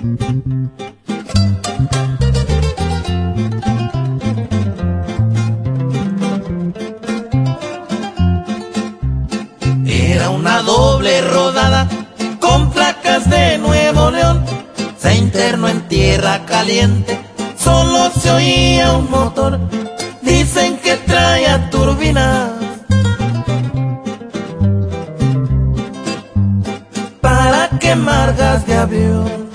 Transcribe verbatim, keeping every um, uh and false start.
Era una doble rodada con placas de Nuevo León. Se internó en tierra caliente, solo se oía un motor. Dicen que traía turbinas para quemar gas de avión.